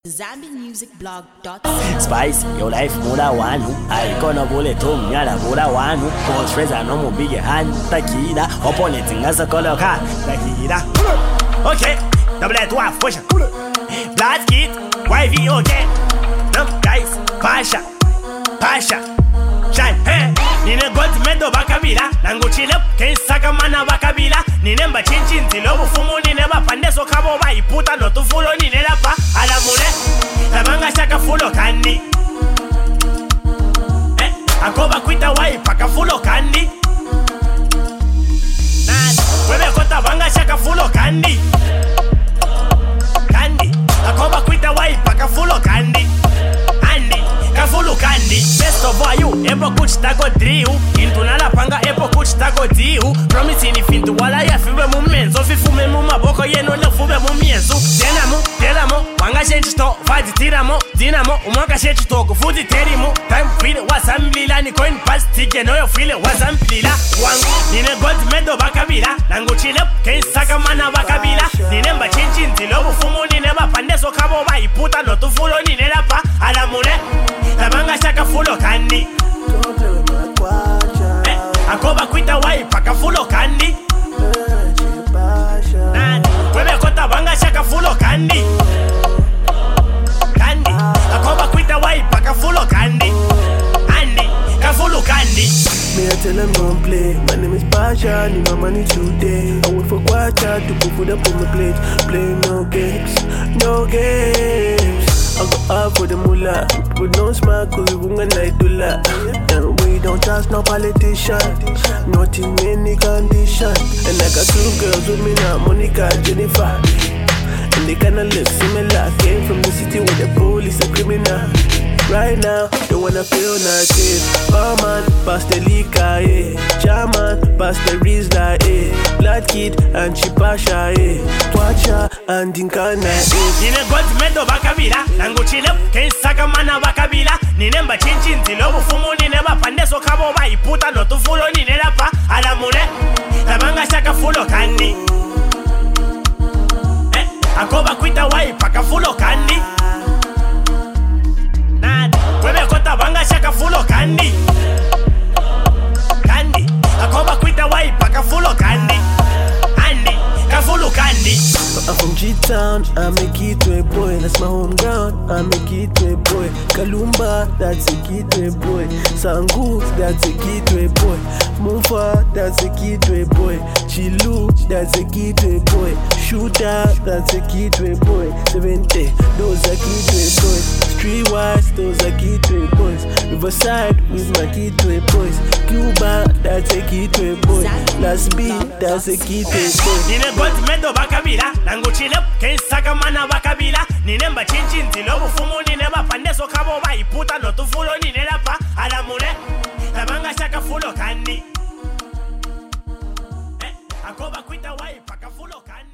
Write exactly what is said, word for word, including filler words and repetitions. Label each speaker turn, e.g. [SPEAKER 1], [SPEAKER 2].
[SPEAKER 1] Zambian Music Blog dot com.
[SPEAKER 2] Spice, your life mula wanu. I gonna bullet to nyala mula wanu. Gold treasure no mu big hand. Takida, opponent ngasa koloka. Takida. Okay, double at one push. Blood kid, Y V okay. No guys, Pasha, Pasha. Shine, hey. Nine gold medo bakabila. Nangu chilep, ken saka mana bakabila. Nine mba chinchin zilo bufumu nine ba pandeso kabo ba iputa no tufulo nine la pa. Alamule, tabanga shaka fulo kandi. Eh, akoba kuita wai paka fulo kandi. Nani, webe kota banga shaka fulo kandi. Kandi, akoba kuita wai paka fulo kandi. Andi, kafulu kandi. Best of all you, epo kuch tako driu. Intunala panga epo kuch tako diu. Promise ni fintu wala ya fiwe mu menzo. Fifume mu maboko yeno ne fube mu mienzu. Denamo, delamo, wanga shenchi to. Fadi tiramo, dinamo, umwaka shenchi to. Kufuti terimo, time file wasambilila. Ni coin pass tike no yo file wasambilila. Wangu, nine gold medo bakabila. Nangu chilep, ken saka mana bakabila. Nine mba chinchi ntilo bufumu nine ba pandeso kabo ba iputa no tufulo nine la pa. Alamule, tabanga shaka fulo kandi. Eh, akoba kuita wai paka fulo kandi. Nani, webe kota banga shaka fulo kandi. Kandi, akoba kuita wai paka fulo kandi. Andi, kafulu kandi.
[SPEAKER 3] Me I tell them don't play. My name is Pasha, need my money today. I wait for Quacha to put food up on my plate. Play no games, no games. I go up for the mullah, but don't smack cause we won't night to la. And we don't trust no politician, not in any condition. And I got two girls with me now, Monica and Jennifer. And they kinda look similar. Came from the city where the police are criminal. Right now, they wanna feel nothing. Barman, pass the liquor, eh. Chairman, pass the Rizla, eh. Blood kid and Chipasha, eh. Twacha and Dinkana, eh.
[SPEAKER 2] Nine gold medo bakabila. Nangu chilep, ken saka mana bakabila. Nine mba chinchi ntilo bufumu nine ba pandeso kabo ba iputa no tufulo nine la pa. Alamule, tabanga shaka fulo kandi. Eh, akoba kuita wai paka fulo kandi. Webe kota banga shaka fulo kandi. Kandi, akoba kuita wai paka fulo kandi. Andi, kafulu kandi.
[SPEAKER 3] I'm from G-Town, I make it to a boy. That's my home ground, I make it to a boy. Kalumba, that's a key to a boy. Sangu, that's a key to a boy. Mufa, that's a key to a boy. Chilu, that's a key to a boy. Shooter, that's a key to a boy. seventy, those are key to a boy. Streetwise, those are key to a boys. Riverside, with my key to a boys. Cuba, that's a key to a boy. Last B, that's a key to a boy.
[SPEAKER 2] Nine gold medo bakabila. Nangu chilep, ken saka mana bakabila. Nine mba chinchi ntilo bufumu nine ba pandeso kabo ba iputa no tufulo nine la pa. Alamule, tabanga shaka fulo kandi. Eh, akoba kuita wai paka fulo kandi.